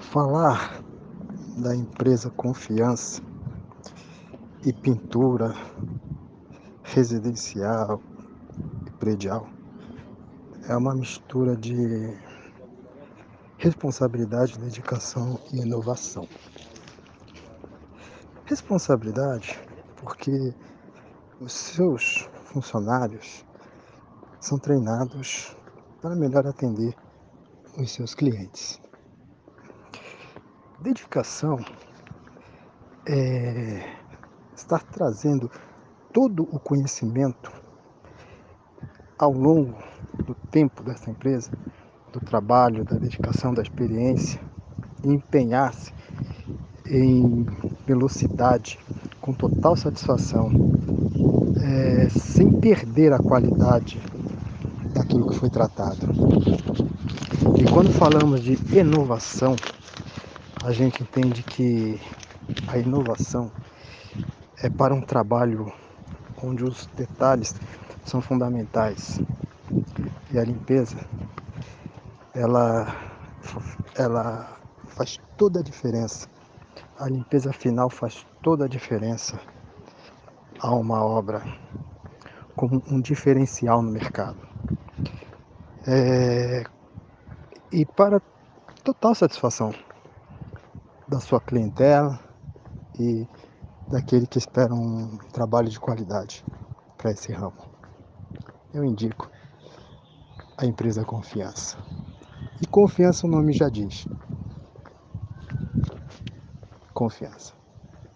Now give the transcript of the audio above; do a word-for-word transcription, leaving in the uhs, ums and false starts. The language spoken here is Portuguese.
Falar da empresa Confiança e pintura residencial e predial é uma mistura de responsabilidade, dedicação e inovação. Responsabilidade porque os seus funcionários são treinados para melhor atender os seus clientes. Dedicação é estar trazendo todo o conhecimento ao longo do tempo dessa empresa, do trabalho, da dedicação, da experiência, e empenhar-se em velocidade, com total satisfação, é, sem perder a qualidade daquilo que foi tratado. E quando falamos de inovação, a gente entende que a inovação é para um trabalho onde os detalhes são fundamentais. E a limpeza, ela, ela faz toda a diferença. A limpeza final faz toda a diferença a uma obra como um diferencial no mercado. É, e para total satisfação da sua clientela e daquele que espera um trabalho de qualidade para esse ramo. Eu indico a empresa Confiança. E confiança o nome já diz. Confiança.